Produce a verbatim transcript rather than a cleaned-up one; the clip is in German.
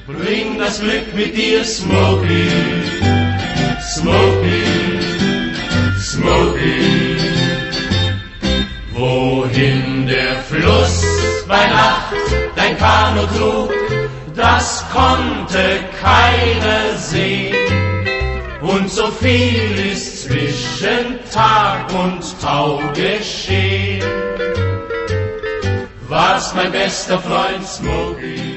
bring das Glück mit dir, Smokey, Smokey, Smokey. Wohin der Fluss bei Nacht dein Kanu trug, das konnte keiner sehen. Und so viel ist zwischen Tag und Tau geschehen. War's mein bester Freund Smokey.